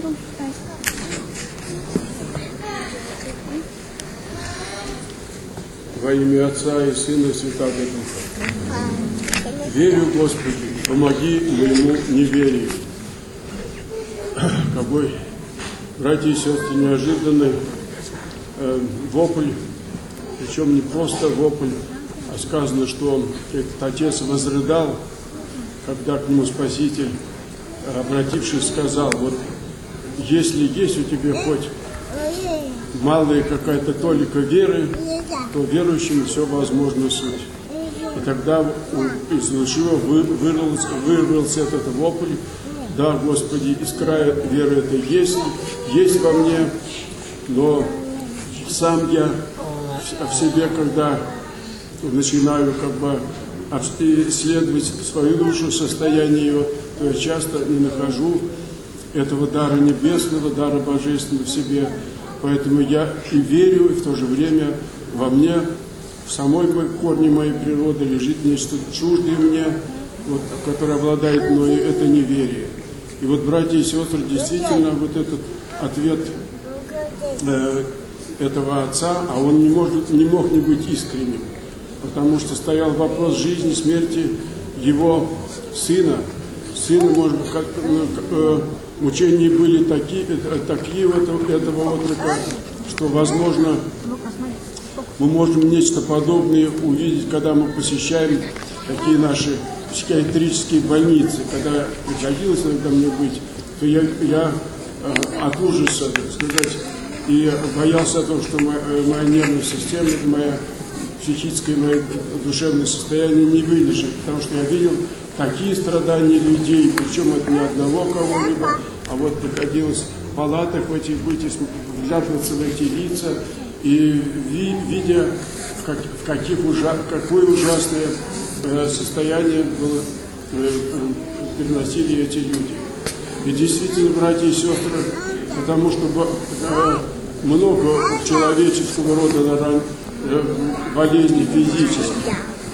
Во имя Отца и Сына и Святого Духа. Верю, Господи, помоги моему неверию. Какой, братья и сестры, неожиданный вопль, причем не просто вопль, а сказано, что этот отец возрыдал, когда к нему Спаситель, обратившись, сказал: вот если есть у тебя хоть малая какая-то толика веры, то верующим все возможно суть. И тогда из него вырвался этот вопль: да, Господи, искра веры это есть во мне, но сам я в себе, когда начинаю исследовать свою душу, состояние ее, то я часто не нахожу этого дара небесного, дара божественного в себе. Поэтому я и верю, и в то же время во мне, в самой корне моей природы лежит нечто чуждое мне, вот, которое обладает мной, это неверие. И вот, братья и сестры, действительно, вот этот ответ этого отца, а он не мог не быть искренним, потому что стоял вопрос жизни, смерти его сына. Сына, может быть, мучения были такие у этого отрока, что, возможно, мы можем нечто подобное увидеть, когда мы посещаем такие наши психиатрические больницы. Когда приходилось иногда мне быть, то я от ужаса, так сказать, и боялся о том, что моя нервная система, моя психическое, мое душевное состояние не выдержит, потому что я видел такие страдания людей, причем от ни одного кого-либо, а вот приходилось в палатах в этих быть, вглядываться в эти лица, и видя, какое ужасное состояние переносили эти люди. И действительно, братья и сестры, потому что много человеческого рода болезней физических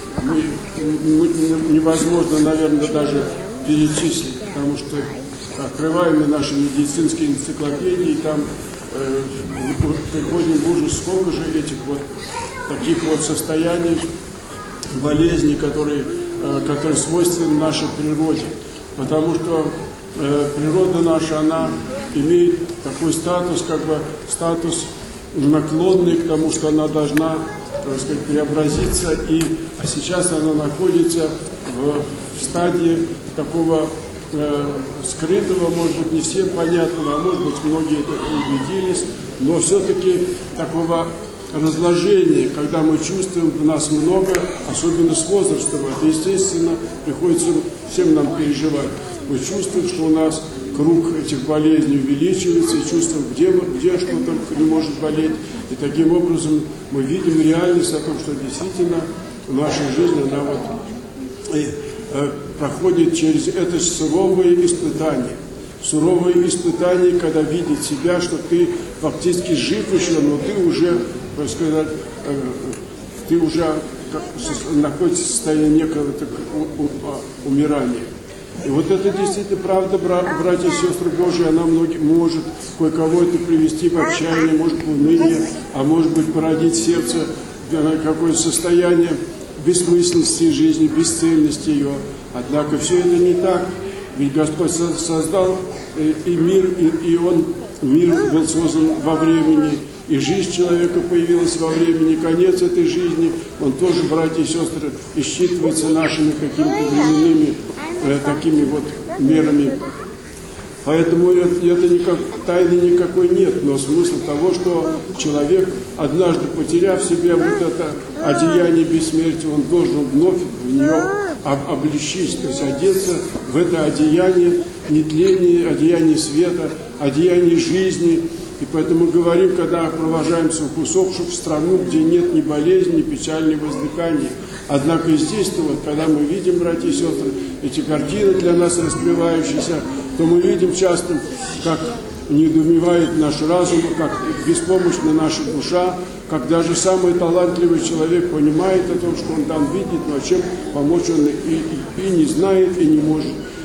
невозможно, наверное, даже перечислить, потому что открываем наши медицинские энциклопедии, и там приходим в ужас, сколько же этих вот таких вот состояний, болезней, которые свойственны нашей природе. Потому что природа наша, она имеет такой статус, статус наклонный к тому, что она должна, так сказать, преобразиться, а сейчас она находится в стадии такого скрытого, может быть, не всем понятного, а может быть, многие это убедились, но все-таки такого разложения, когда мы чувствуем, в нас много, особенно с возрастом, это, естественно, приходится всем нам переживать. Мы чувствуем, что у нас круг этих болезней увеличивается, и чувствуем, где что только не может болеть. И таким образом мы видим реальность о том, что действительно наша жизнь, она проходит через это суровое испытание. Суровое испытание, когда видит себя, что ты фактически жив еще, но ты уже, так сказать, находишься в состоянии некого умирания. И вот это действительно правда, братья и сестры Божьи, она может кое-кого это привести в отчаяние, может в уныние, а может быть породить в сердце какое-то состояние бессмысленности жизни, бесцельности ее. Однако все это не так. Ведь Господь создал и мир, и мир был создан во времени, и жизнь человека появилась во времени, конец этой жизни, он тоже, братья и сестры, исчитывается нашими какими-то временными такими вот мерами. Поэтому это тайны никакой нет, но смысл того, что человек, однажды потеряв в себе вот это одеяние бессмертия, он должен вновь в нее облечись, то есть одеться в это одеяние нетления, одеяние света, одеяние жизни. И поэтому говорим, когда провожаем усопших в страну, где нет ни болезни, ни печали, ни воздыхания. Однако и здесь-то, вот, когда мы видим, братья и сестры, эти картины для нас раскрывающиеся, то мы видим часто, как недоумевает наш разум, как беспомощна наша душа, как даже самый талантливый человек понимает о том, что он там видит, но чем помочь он и не знает, и не может.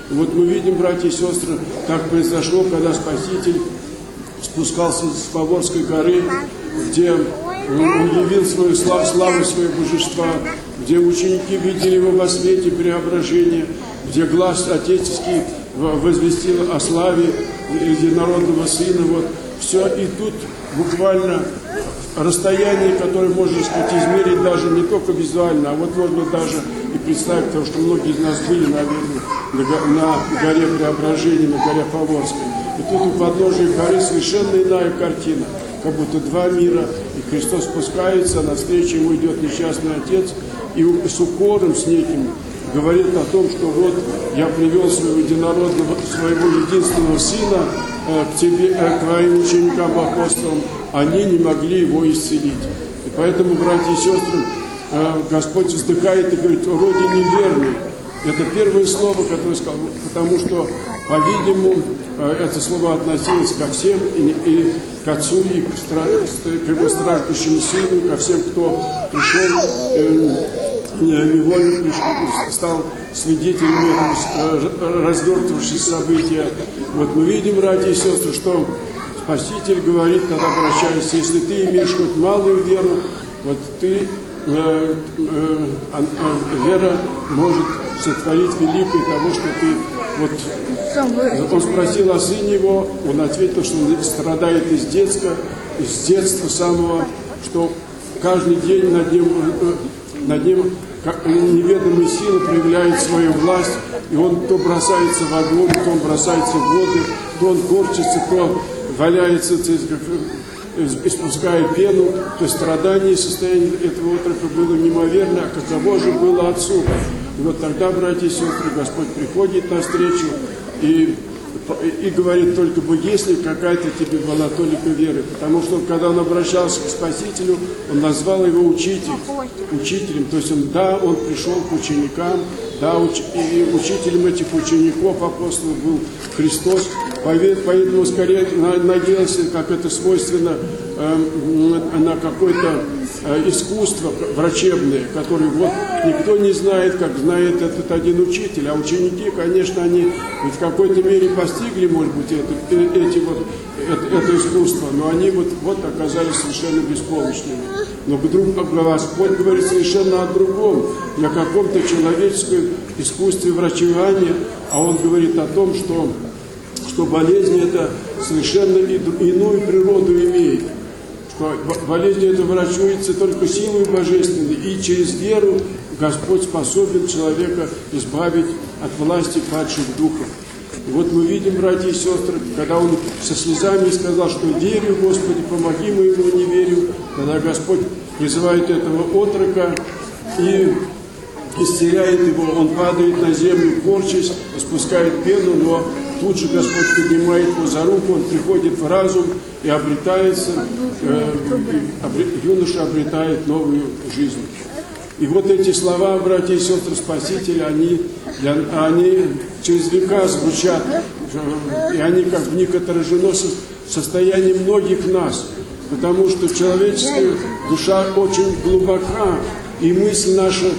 И вот мы видим, братья и сестры, как произошло, когда Спаситель спускался с Паворской горы, где он явил свою славу своего божества, где ученики видели его во свете преображения, где глаз отеческий возвестил о славе единородного Сына. Вот все, и тут буквально расстояние, которое, можно сказать, измерить даже не только визуально, а вот можно даже и представить, потому что многие из нас были, наверное, на горе Преображения, на горе Паворской. И тут у подножия горы совершенно иная картина, как будто два мира, и Христос спускается, а навстречу ему идет несчастный отец, и с укором, с неким, говорит о том, что вот я привел своего единородного, своего единственного Сына к тебе, к твоим ученикам, апостолам, они не могли его исцелить. И поэтому, братья и сестры, Господь вздыхает и говорит: о роде неверный. Это первое слово, которое сказал, потому что, по-видимому, это слово относилось ко всем, и к Отцу, и к его страждущему Сыну, ко всем, кто пришел, невольно стал свидетелем этого развертывавшегося события. Вот мы видим, братья и сестры, что Спаситель говорит, тогда обращаясь: если ты имеешь хоть малую веру, вот ты, вера может сотворить великое того, что ты... Вот, он спросил о сыне его, он ответил, что он страдает из детства самого, что каждый день над ним неведомые силы проявляют свою власть, и он то бросается в огонь, то он бросается в воду, то он корчится, то валяется, испуская пену. То есть страдание и состояние этого отрока было неимоверно, а каково же было отцу. И вот тогда, братья и сестры, Господь приходит навстречу и говорит: только бы если какая-то тебе была только веры. Потому что когда он обращался к Спасителю, он назвал его учителем. То есть он пришел к ученикам, и учителем этих учеников, апостолов, был Христос. Поэтому скорее надеялся, как это свойственно, на какое-то искусство врачебное, которое вот никто не знает, как знает этот один учитель. А ученики, конечно, они в какой-то мере постигли, может быть, это искусство, но они вот оказались совершенно беспомощными. Но Господь говорит совершенно о другом, не о каком-то человеческом искусстве врачевания, а Он говорит о том, что болезнь это совершенно иную природу имеет. Что болезнь это врачуется только силой божественной, и через веру Господь способен человека избавить от власти падших духов. И вот мы видим, братья и сестры, когда он со слезами сказал, что верю, Господи, помоги моему неверию, когда Господь призывает этого отрока и исцеляет его, он падает на землю, корчась, спускает пену, но тут же Господь поднимает его за руку, он приходит в разум и юноша обретает новую жизнь. И вот эти слова, братья и сестры Спасителя, они через века звучат, и они как в них отражено состояние многих нас, потому что человеческая душа очень глубока, и мысль наша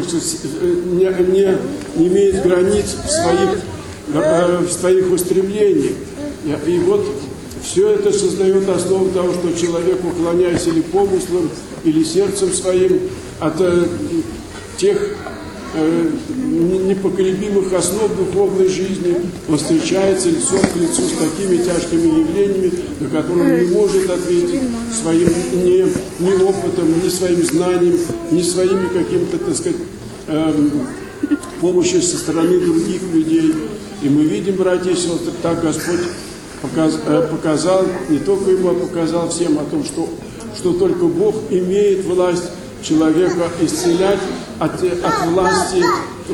не имеет границ в своих устремлениях. И вот все это создает основу того, что человек, уклоняясь или помыслом, или сердцем своим от тех непоколебимых основ духовной жизни, он встречается лицом к лицу с такими тяжкими явлениями, на которые он не может ответить своим ни опытом, ни своим знанием, ни своими каким-то, так сказать, помощью со стороны других людей. И мы видим, братья и сестры, так Господь показал, не только ему, а показал всем о том, что только Бог имеет власть человека исцелять от власти,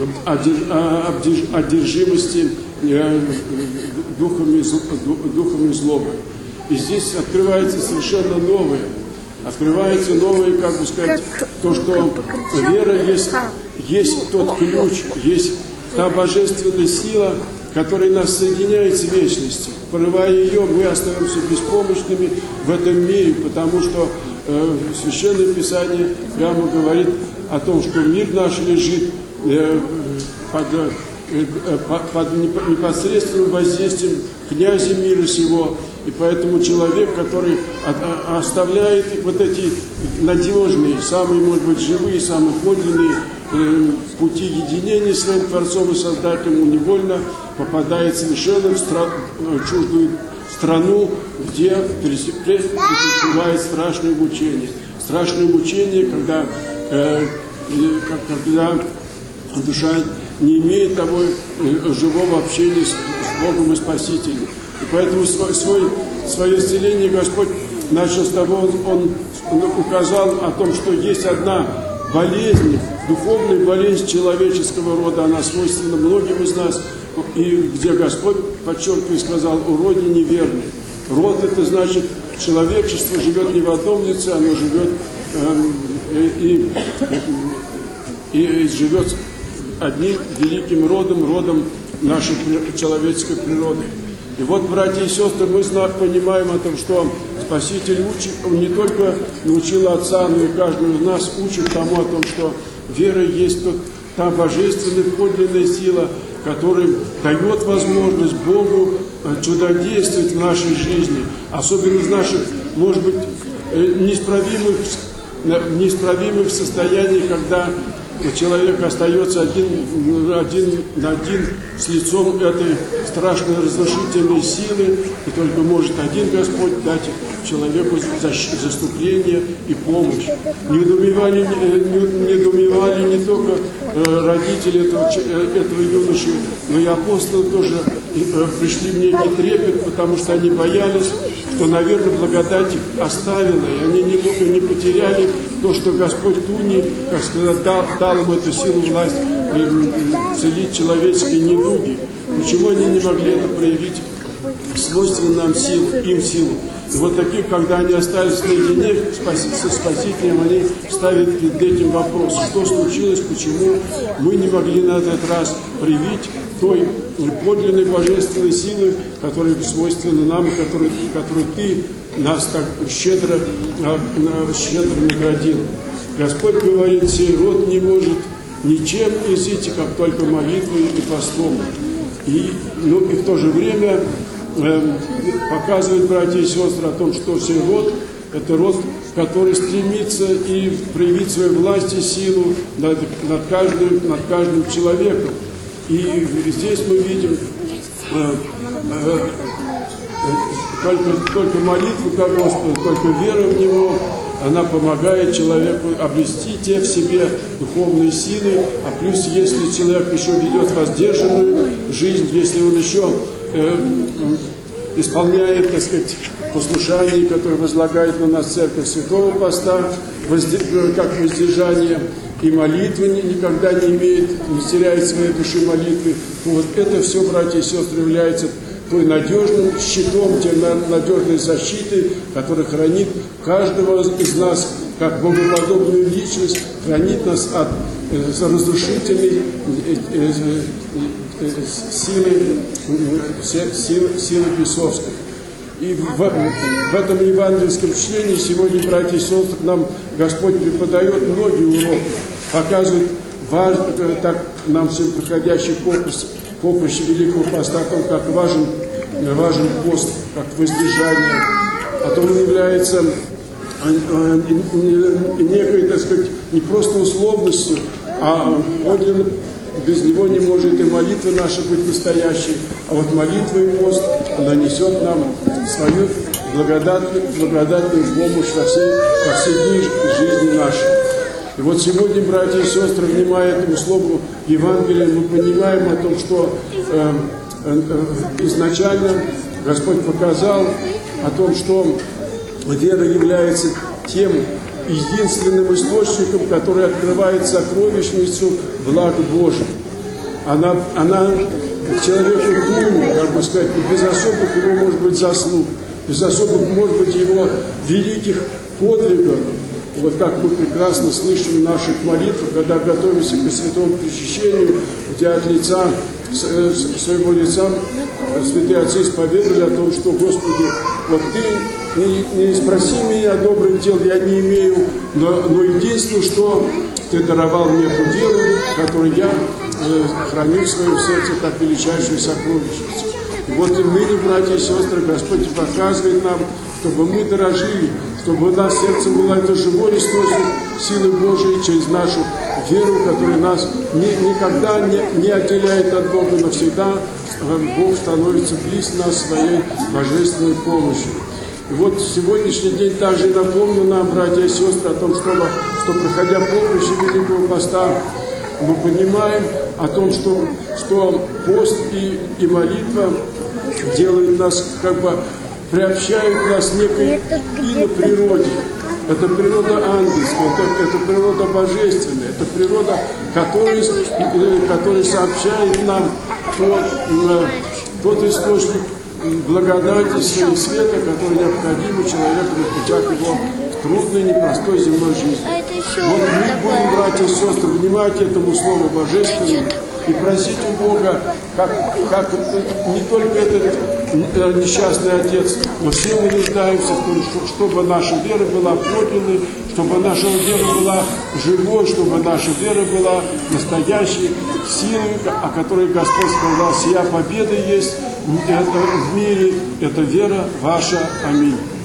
одержимости духами злобы. И здесь открывается совершенно новое. Открывается новое, как бы сказать, то, что вера есть тот ключ, есть та божественная сила, которая нас соединяет с вечностью. Порывая ее, мы остаемся беспомощными в этом мире, потому что Священное Писание прямо говорит о том, что мир наш лежит под непосредственным воздействием князя мира сего. И поэтому человек, который оставляет вот эти надежные, самые, может быть, живые, самые подлинные пути единения с своим Творцом и Создателем, он невольно попадает совершенно в чуждую страну, где переживает страшное мучение. Страшное мучение, когда душа не имеет того живого общения с Богом и Спасителем. И поэтому свое исцеление Господь начал с того, Он указал о том, что есть одна болезнь, духовная болезнь человеческого рода, она свойственна многим из нас, и где Господь, подчеркиваю, сказал о роде неверный. Род — это значит, человечество живет не в одном лице, оно живет и живет одним великим родом нашей человеческой природы. И вот, братья и сестры, мы понимаем о том, что Спаситель учит, Он не только научил Отца, но и каждого из нас учит тому о том, что вера есть та божественная подлинная сила, которая дает возможность Богу чудодействовать в нашей жизни, особенно в наших, может быть, неисправимых состояниях, когда человек остается один на один с лицом этой страшной разрушительной силы, и только может один Господь дать человеку заступление и помощь. Недоумевали не только родители этого юноши, но и апостолы тоже пришли в некий трепет, потому что они боялись, что, наверное, благодать их оставила, и они не потеряли то, что Господь Туни, как сказать, дал им эту силу, власть целить человеческие недуги. Почему они не могли это проявить свойственную нам им силу? И вот таких, когда они остались наедине со Спасителем, они ставят перед этим вопрос, что случилось, почему мы не могли на этот раз проявить той подлинной божественной силы, которая свойственна нам, и которой Ты нас так щедро наградил. Господь говорит, сей род не может ничем изыти, как только молитвой и постом. И в то же время показывает, братья и сестры, о том, что сей род – это род, который стремится и проявить свою власть и силу над каждым человеком. И здесь мы видим только молитву ко Господу, только вера в Него, она помогает человеку обрести те в себе духовные силы. А плюс, если человек еще ведет воздержанную жизнь, если он еще исполняет, так сказать, послушание, которое возлагает на нас Церковь Святого Поста, как воздержание, и молитвы никогда не имеет, не теряет своей души молитвы, то вот это все, братья и сестры, является той надежным щитом, тем надежной защитой, которая хранит каждого из нас, как богоподобную личность, хранит нас от разрушительной силы бесовской. И в этом евангельском чтении сегодня, братья и сестры, нам Господь преподает многие уроки, показывает так нам всем проходящий поприще Великого Поста, о том, как важен пост, как воздержание, о том, он является некой, так сказать, не просто условностью, а подлинно без него не может и молитва наша быть настоящей. А вот молитва и пост, она несет нам свою благодатную помощь во все дни жизни нашей. И вот сегодня, братья и сестры, внимая этому слову Евангелия, мы понимаем о том, что изначально Господь показал о том, что вера является тем единственным источником, который открывает сокровищницу благ Божьих. Она человеку думает, как бы сказать, без особых его, может быть, заслуг, без особых, может быть, его великих подвигов. Вот как мы прекрасно слышим в наших молитвах, когда готовимся к святому причащению, где от лица, своего лица святые отцы исповедовали о том, что, Господи, вот Ты не спроси меня добрых дел, я не имею, но единственное, что Ты даровал мне по делу, которое я храним в своем сердце так величайшую сокровищницу. И вот и ныне, братья и сестры, Господь показывает нам, чтобы мы дорожили, чтобы у нас в сердце было это живой источник силы Божией через нашу веру, которая нас никогда не отделяет от Бога, но всегда Бог становится близ нас своей божественной помощью. И вот сегодняшний день также напомнил нам, братья и сестры, о том, что проходя поприще Великого Поста, мы понимаем о том, что пост и молитва делают нас, приобщают нас к некой природе. Это природа ангельская, это природа божественная, это природа, которая сообщает нам тот источник благодати и света, который необходим человеку на путях его в трудной, непростой земной жизни. Вот мы будем, братья и сестры, внимать этому Слову Божественному и просить у Бога, как не только этот несчастный отец, но все мы нуждаемся в том, чтобы наша вера была подлинной, чтобы наша вера была живой, чтобы наша вера была настоящей силой, о которой Господь сказал: «Сия победа есть в мире, это вера ваша». Аминь.